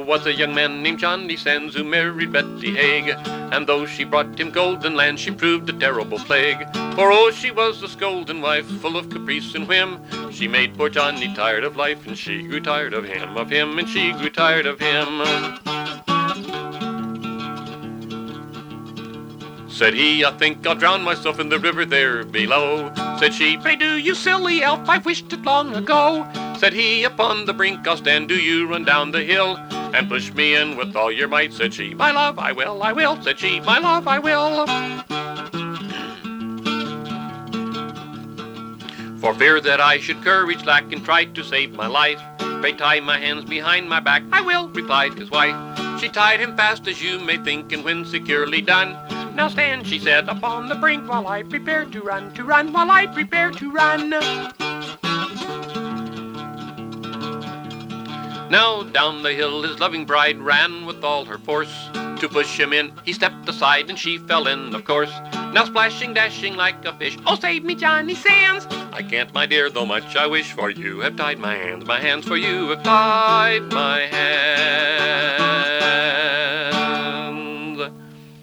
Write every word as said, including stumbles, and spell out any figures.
was a young man named Johnny Sands who married Betty Haig, and though she brought him golden land, she proved a terrible plague. For oh, she was a scolding wife, full of caprice and whim. She made poor Johnny tired of life, and she grew tired of him, of him, and she grew tired of him. Said he, I think I'll drown myself in the river there below. Said she, pray do, you silly elf, I've wished it long ago. Said he, upon the brink I'll stand, do you run down the hill and push me in with all your might. Said she, my love, I will, I will. Said she, my love, I will. For fear that I should courage lack and try to save my life, pray tie my hands behind my back. I will, replied his wife. She tied him fast as you may think, and when securely done, now stand, she said, upon the brink while I prepare to run, to run, while I prepare to run. Now down the hill his loving bride ran with all her force. To push him in, he stepped aside and she fell in, of course. Now splashing, dashing like a fish, oh save me, Johnny Sands. I can't, my dear, though much I wish, for you have tied my hands, my hands, for you have tied my hands.